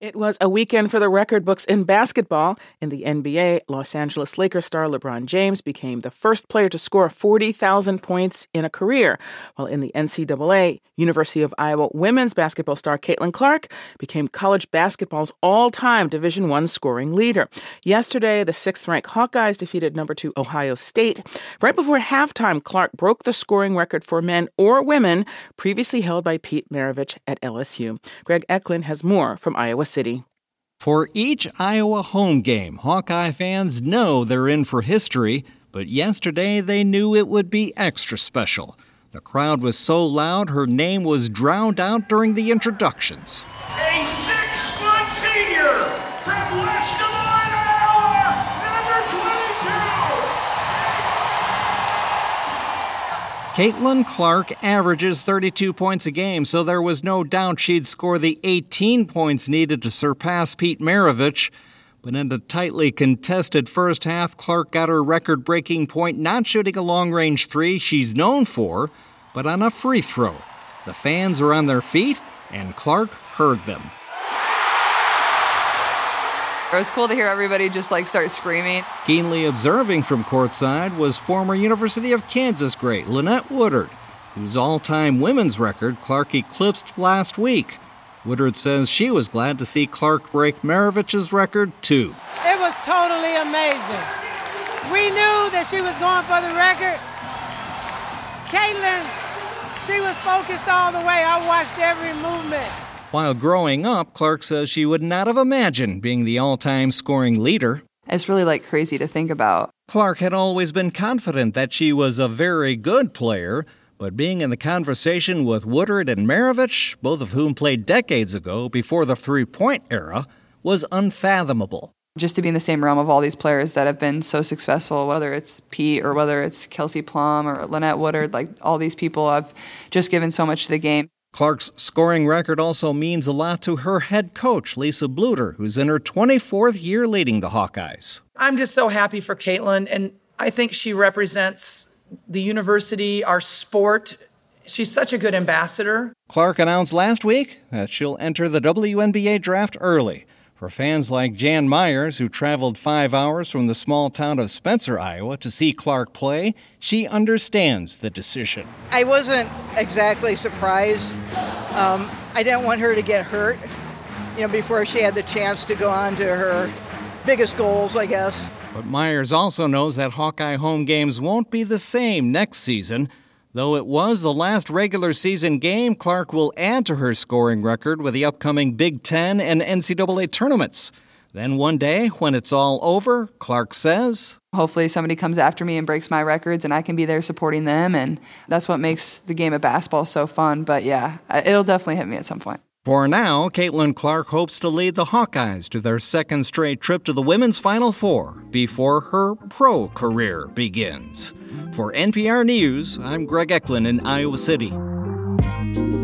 It was a weekend for the record books in basketball. In the NBA, Los Angeles Lakers star LeBron James became the first player to score 40,000 points in a career, while in the NCAA, University of Iowa women's basketball star Caitlin Clark became college basketball's all-time Division I scoring leader. Yesterday, the 6th-ranked Hawkeyes defeated number 2 Ohio State. Right before halftime, Clark broke the scoring record for men or women previously held by Pete Maravich at LSU. Greg Eklund has more from Iowa City. For each Iowa home game, Hawkeye fans know they're in for history, but yesterday they knew it would be extra special. The crowd was so loud, her name was drowned out during the introductions. A 6-foot senior from West Des Moines, Iowa, number 22. Caitlin Clark averages 32 points a game, so there was no doubt she'd score the 18 points needed to surpass Pete Maravich. But in a tightly contested first half, Clark got her record-breaking point not shooting a long-range three she's known for, but on a free throw. The fans were on their feet, and Clark heard them. It was cool to hear everybody just start screaming. Keenly observing from courtside was former University of Kansas great Lynette Woodard, whose all-time women's record Clark eclipsed last week. Woodard says she was glad to see Clark break Maravich's record, too. It was totally amazing. We knew that she was going for the record. Caitlin, she was focused all the way. I watched every movement. While growing up, Clark says she would not have imagined being the all-time scoring leader. It's really crazy to think about. Clark had always been confident that she was a very good player, but being in the conversation with Woodard and Maravich, both of whom played decades ago before the three-point era, was unfathomable. Just to be in the same realm of all these players that have been so successful, whether it's Pete or whether it's Kelsey Plum or Lynette Woodard, all these people have just given so much to the game. Clark's scoring record also means a lot to her head coach, Lisa Bluter, who's in her 24th year leading the Hawkeyes. I'm just so happy for Caitlin, and I think she represents the university, our sport. She's such a good ambassador. Clark announced last week that she'll enter the WNBA draft early. For fans like Jan Myers, who traveled 5 hours from the small town of Spencer, Iowa, to see Clark play, she understands the decision. I wasn't exactly surprised. I didn't want her to get hurt, before she had the chance to go on to her biggest goals, I guess. But Myers also knows that Hawkeye home games won't be the same next season. Though it was the last regular season game, Clark will add to her scoring record with the upcoming Big Ten and NCAA tournaments. Then one day, when it's all over, Clark says, hopefully somebody comes after me and breaks my records and I can be there supporting them, and that's what makes the game of basketball so fun. But yeah, it'll definitely hit me at some point. For now, Caitlin Clark hopes to lead the Hawkeyes to their second straight trip to the Women's Final Four before her pro career begins. For NPR News, I'm Greg Eklund in Iowa City.